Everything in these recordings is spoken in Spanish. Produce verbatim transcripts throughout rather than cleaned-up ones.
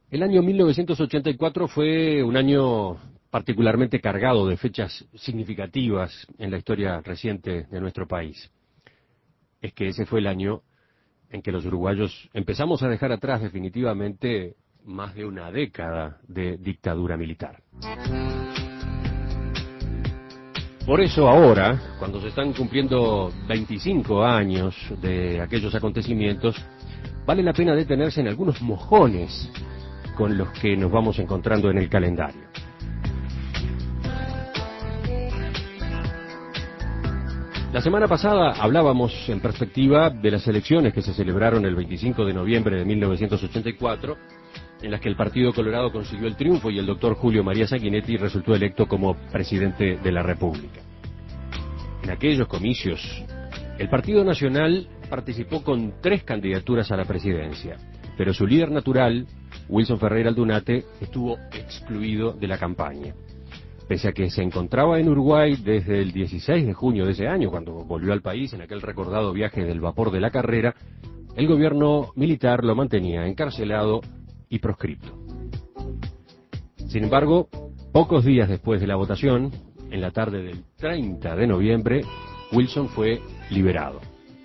El año mil novecientos ochenta y cuatro fue un año particularmente cargado de fechas significativas en la historia reciente de nuestro país. Es que ese fue el año en que los uruguayos empezamos a dejar atrás definitivamente más de una década de dictadura militar. Por eso ahora, cuando se están cumpliendo veinticinco años de aquellos acontecimientos, vale la pena detenerse en algunos mojones con los que nos vamos encontrando en el calendario. La semana pasada hablábamos en perspectiva de las elecciones que se celebraron el veinticinco de noviembre de mil novecientos ochenta y cuatro, en las que el Partido Colorado consiguió el triunfo y el doctor Julio María Sanguinetti resultó electo como presidente de la República. En aquellos comicios, el Partido Nacional participó con tres candidaturas a la presidencia, pero su líder natural, Wilson Ferreira Aldunate, estuvo excluido de la campaña. Pese a que se encontraba en Uruguay desde el dieciséis de junio de ese año, cuando volvió al país en aquel recordado viaje del vapor de la Carrera, el gobierno militar lo mantenía encarcelado y proscripto. Sin embargo, pocos días después de la votación, en la tarde del treinta de noviembre, Wilson fue liberado.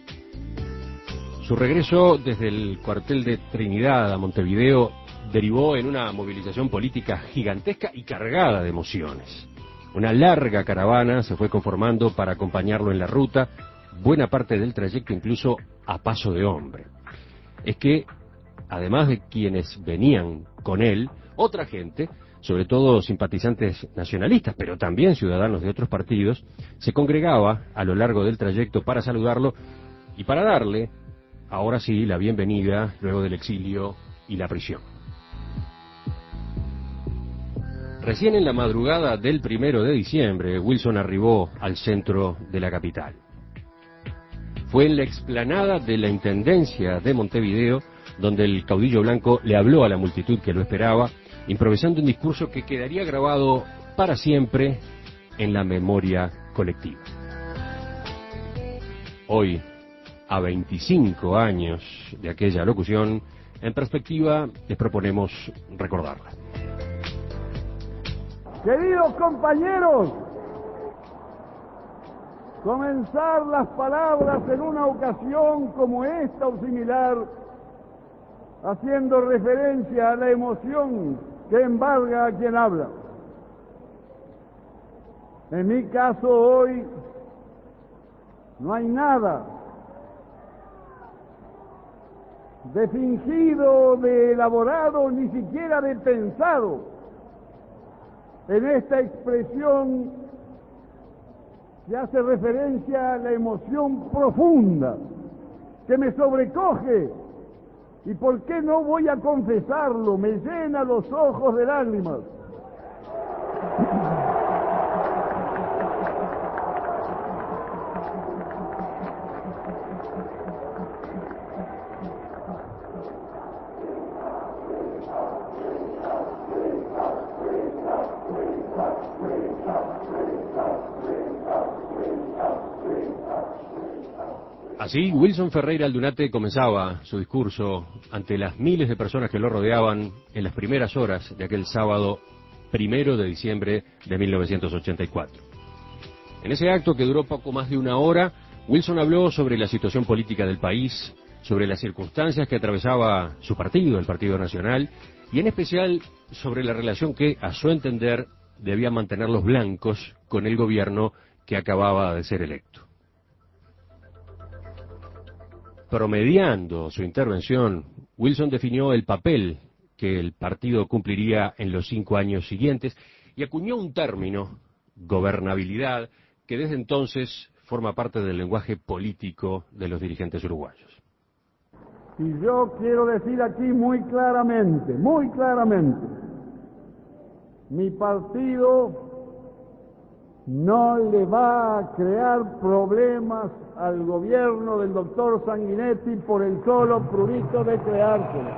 Su regreso desde el cuartel de Trinidad a Montevideo derivó en una movilización política gigantesca y cargada de emociones. Una larga caravana se fue conformando para acompañarlo en la ruta, buena parte del trayecto incluso a paso de hombre. Es que, además de quienes venían con él, otra gente, sobre todo simpatizantes nacionalistas, pero también ciudadanos de otros partidos, se congregaba a lo largo del trayecto para saludarlo y para darle, ahora sí, la bienvenida luego del exilio y la prisión. Recién en la madrugada del primero de diciembre, Wilson arribó al centro de la capital. Fue en la explanada de la Intendencia de Montevideo donde el caudillo blanco le habló a la multitud que lo esperaba, improvisando un discurso que quedaría grabado para siempre en la memoria colectiva. Hoy, a veinticinco años de aquella locución, en perspectiva les proponemos recordarla. Queridos compañeros, comenzar las palabras en una ocasión como esta o similar, haciendo referencia a la emoción que embarga a quien habla. En mi caso hoy no hay nada de fingido, de elaborado, ni siquiera de pensado en esta expresión que hace referencia a la emoción profunda que me sobrecoge y, ¿por qué no voy a confesarlo?, me llena los ojos de lágrimas. Así, Wilson Ferreira Aldunate comenzaba su discurso ante las miles de personas que lo rodeaban en las primeras horas de aquel sábado primero de diciembre de mil novecientos ochenta y cuatro. En ese acto, que duró poco más de una hora, Wilson habló sobre la situación política del país, sobre las circunstancias que atravesaba su partido, el Partido Nacional, y en especial sobre la relación que, a su entender, debían mantener los blancos con el gobierno que acababa de ser electo. Promediando su intervención, Wilson definió el papel que el partido cumpliría en los cinco años siguientes y acuñó un término, gobernabilidad, que desde entonces forma parte del lenguaje político de los dirigentes uruguayos. Y yo quiero decir aquí muy claramente, muy claramente, mi partido no le va a crear problemas al gobierno del doctor Sanguinetti por el solo prurito de creárselo.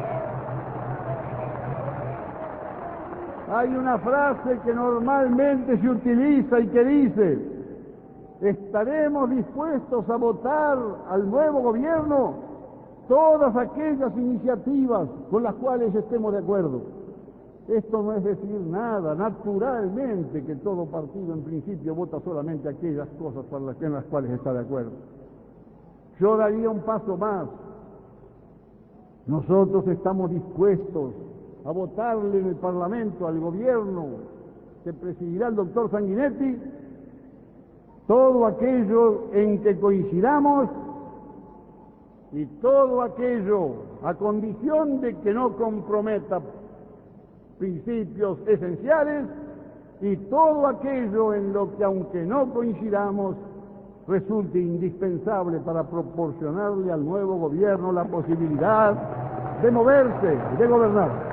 Hay una frase que normalmente se utiliza y que dice: estaremos dispuestos a votar al nuevo gobierno todas aquellas iniciativas con las cuales estemos de acuerdo. Esto no es decir nada, naturalmente que todo partido en principio vota solamente aquellas cosas para las, en las cuales está de acuerdo. Yo daría un paso más. Nosotros estamos dispuestos a votarle en el Parlamento al gobierno que presidirá el doctor Sanguinetti todo aquello en que coincidamos y todo aquello a condición de que no comprometa principios esenciales y todo aquello en lo que, aunque no coincidamos, resulte indispensable para proporcionarle al nuevo gobierno la posibilidad de moverse, de gobernar.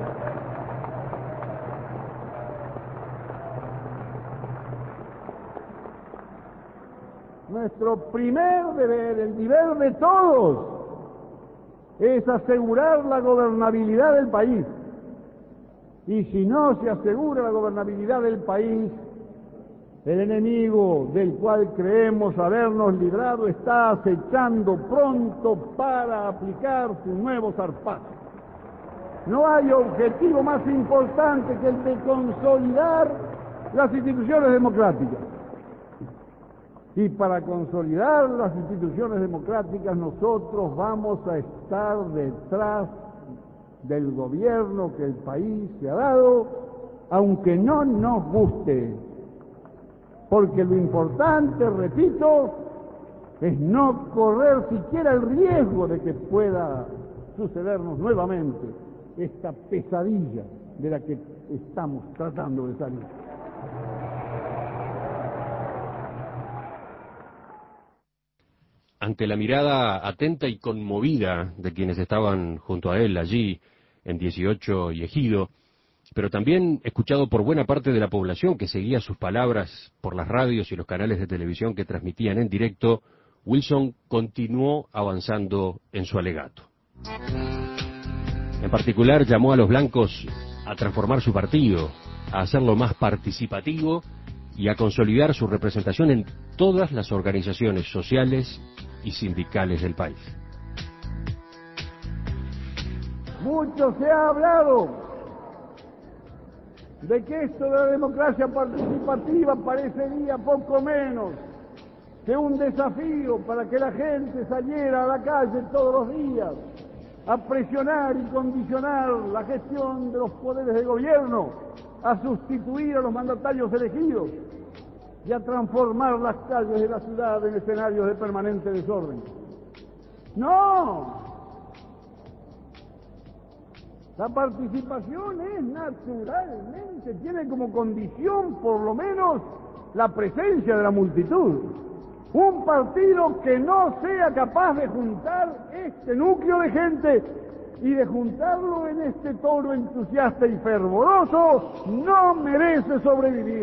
Nuestro primer deber, el deber de todos, es asegurar la gobernabilidad del país. Y si no se asegura la gobernabilidad del país, el enemigo del cual creemos habernos librado está acechando pronto para aplicar su nuevo zarpazo. No hay objetivo más importante que el de consolidar las instituciones democráticas. Y para consolidar las instituciones democráticas nosotros vamos a estar detrás del gobierno que el país se ha dado, aunque no nos guste. Porque lo importante, repito, es no correr siquiera el riesgo de que pueda sucedernos nuevamente esta pesadilla de la que estamos tratando de salir. Ante la mirada atenta y conmovida de quienes estaban junto a él allí en dieciocho y Ejido, pero también escuchado por buena parte de la población que seguía sus palabras por las radios y los canales de televisión que transmitían en directo, Wilson continuó avanzando en su alegato. En particular llamó a los blancos a transformar su partido, a hacerlo más participativo y a consolidar su representación en todas las organizaciones sociales y sindicales del país. Mucho se ha hablado de que esto de la democracia participativa parecería poco menos que un desafío para que la gente saliera a la calle todos los días a presionar y condicionar la gestión de los poderes de gobierno, a sustituir a los mandatarios elegidos y a transformar las calles de la ciudad en escenarios de permanente desorden. ¡No! La participación es naturalmente, tiene como condición por lo menos la presencia de la multitud. Un partido que no sea capaz de juntar este núcleo de gente y de juntarlo en este tono entusiasta y fervoroso, no merece sobrevivir.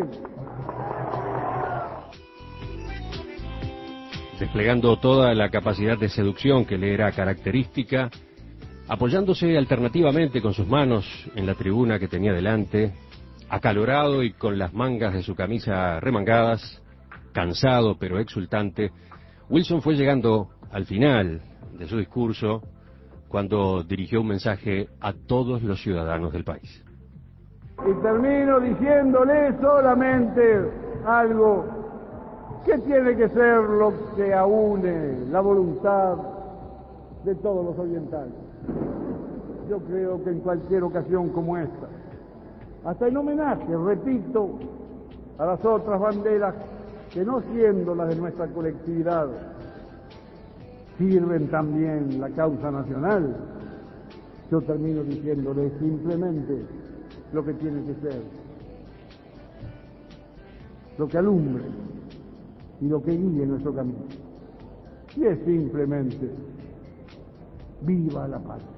Desplegando toda la capacidad de seducción que le era característica, apoyándose alternativamente con sus manos en la tribuna que tenía delante, acalorado y con las mangas de su camisa remangadas, cansado pero exultante, Wilson fue llegando al final de su discurso cuando dirigió un mensaje a todos los ciudadanos del país. Y termino diciéndole solamente algo que tiene que ser lo que aúne la voluntad de todos los orientales. Yo creo que en cualquier ocasión como esta, hasta en homenaje, repito, a las otras banderas que no siendo las de nuestra colectividad, sirven también la causa nacional, yo termino diciéndole simplemente lo que tiene que ser, lo que alumbre y lo que guíe nuestro camino. Y es simplemente, ¡viva la patria!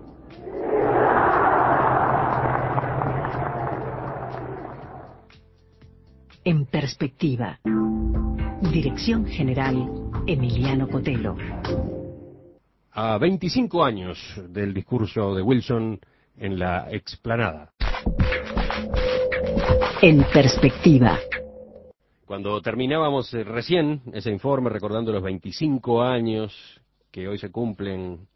En perspectiva. Dirección General Emiliano Cotelo. A veinticinco años del discurso de Wilson en la explanada. En perspectiva. Cuando terminábamos eh, recién ese informe recordando los veinticinco años que hoy se cumplen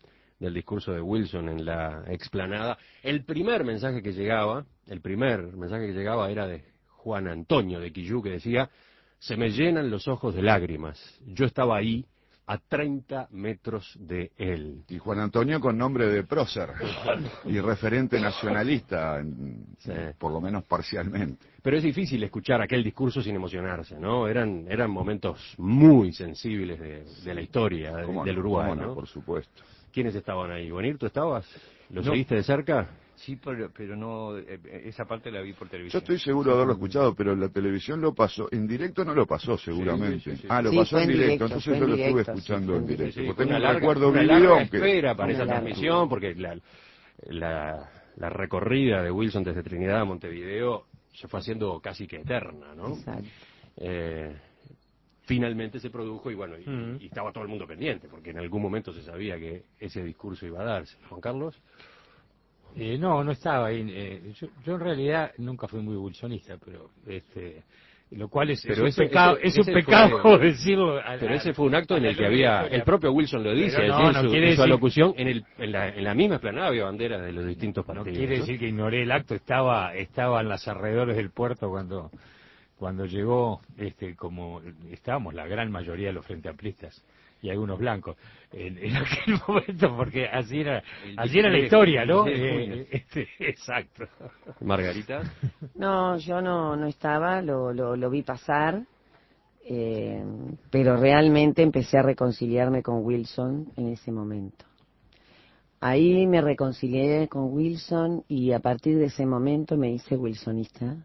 del discurso de Wilson en la explanada. El primer mensaje que llegaba, el primer mensaje que llegaba era de Juan Antonio de Quillú, que decía: se me llenan los ojos de lágrimas. Yo estaba ahí, a treinta metros de él. Y Juan Antonio con nombre de prócer y referente nacionalista, en, Sí. por lo menos parcialmente. Pero es difícil escuchar aquel discurso sin emocionarse, ¿no? Eran eran momentos muy sensibles de, de la historia de, ¿Cómo del no? Uruguay, ¿Cómo no? ¿no? Por supuesto. ¿Quiénes estaban ahí? Bonir, ¿tú estabas? ¿Lo No. seguiste de cerca? Sí, pero, pero no, eh, esa parte la vi por Yo televisión. estoy seguro de haberlo escuchado, pero la televisión lo pasó. En directo no lo pasó, seguramente. Sí, sí, sí, ah, lo sí, pasó fue en en directo, directo, entonces fue en yo lo estuve directo, escuchando sí, en fue en directo. Sí, porque fue tengo una un larga, recuerdo una vívido, larga aunque... espera para Una esa larga. transmisión, porque la, la, la recorrida de Wilson desde Trinidad a Montevideo se fue haciendo casi que eterna, ¿no? Exacto. Eh, finalmente se produjo y bueno, y, Mm. y estaba todo el mundo pendiente, porque en algún momento se sabía que ese discurso iba a darse. Juan Carlos. Eh, no, no estaba ahí. Eh, yo, yo en realidad nunca fui muy wilsonista, pero este, lo cual es, Pero es ese- un pecado, ese- es un ese pecado fue- decirlo. a- Pero a- ese fue un acto a en la el que luz de la había, historia. el propio Wilson lo dice, Pero no, allí en no su, quiere en su decir- alocución, en, el, en, la, en la misma explanada había banderas de los distintos No partidos. quiere ¿no? decir que ignoré el acto, estaba, estaba en los alrededores del puerto cuando, cuando llegó, este, como estábamos la gran mayoría de los frente amplistas y algunos blancos en, en aquel momento, porque así era, El así era la veintitrés de historia, junio, ¿no? el veintitrés de junio. Eh, este, exacto. Margarita. No, yo no, no estaba, lo, lo, lo vi pasar, eh, pero realmente empecé a reconciliarme con Wilson en ese momento. Ahí me reconcilié con Wilson y a partir de ese momento me hice wilsonista,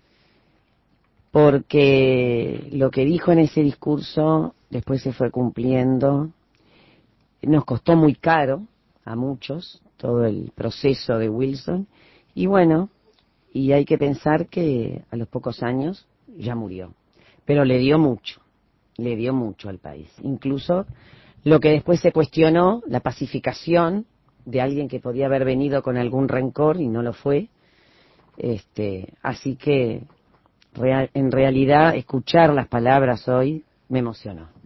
porque lo que dijo en ese discurso después se fue cumpliendo. Nos costó muy caro a muchos todo el proceso de Wilson y bueno, y hay que pensar que a los pocos años ya murió, pero le dio mucho, le dio mucho al país, incluso lo que después se cuestionó, la pacificación de alguien que podía haber venido con algún rencor y no lo fue, este, así que real, en realidad escuchar las palabras hoy me emocionó.